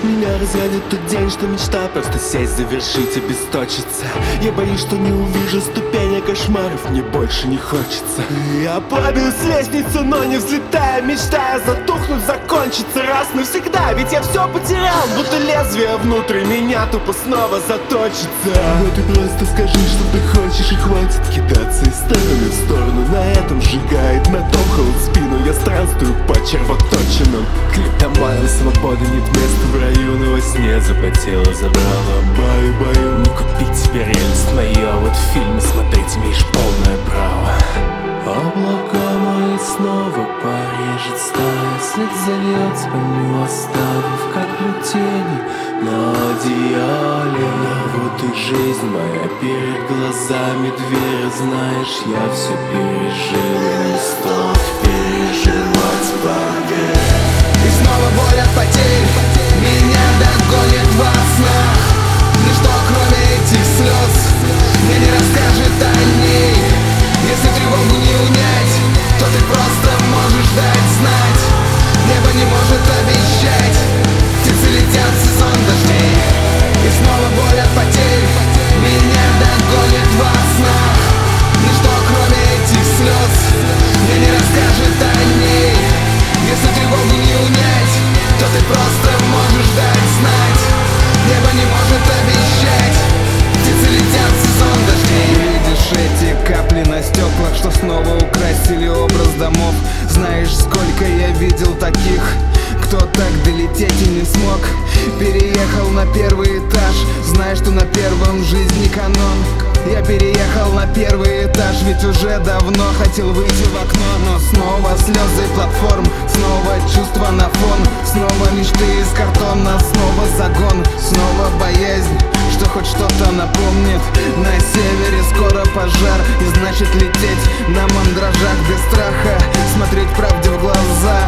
Меня разводит тот день, что мечта просто сесть, завершить, обесточиться. Я боюсь, что не увижу ступени кошмаров, мне больше не хочется. Я падаю с лестницы, но не взлетаю, мечтая затухнуть, закончиться раз навсегда. Ведь я все потерял, будто лезвие внутри меня тупо снова заточится. Но ты просто скажи, что ты хочешь, и хватит кидаться из стороны в сторону. На этом сжигает, на том холод спину. Я странствую по червоточинам. Клиптоманом свободы нет места в раю, но во сне запотела, забрала баю-баю. Не купить тебе рельс мое, вот фильмы смотреть имеешь полное право. Облака мои снова порежет стая, свет зальет спальню, оставив каплю тени на одеяле. Вот и жизнь моя перед глазами, дверь, знаешь, я все пережил, и не стоит переживать поверь. И снова боль от потерь меня догонит во снах. Ничто, кроме этих слез, мне не расскажет о ней. Если тревогу не унять, то ты просто можешь дать знать. Небо не может обещать, птицы летят в сезон дождей. И снова боль от потерь меня догонит во снах. Ничто, кроме этих слез, мне не расскажет о ней. Если тревогу не унять, то ты просто можешь дать знать. Небо не может обещать, птицы летят в сезон дождей. Видишь эти капли на стеклах, что снова украсили образ домов. Знаешь, сколько я видел таких, кто так долететь и не смог. Переехал на первый этаж, зная, что на первом в жизни канон. Я переехал на первый этаж, ведь уже давно хотел выйти в окно. Но снова слезы платформ, снова чувства на фон. Снова мечты из картона, снова загон. Снова боязнь, что хоть что-то напомнит. На севере скоро пожар, и значит лететь на мандражах без страха. Смотреть правде в глаза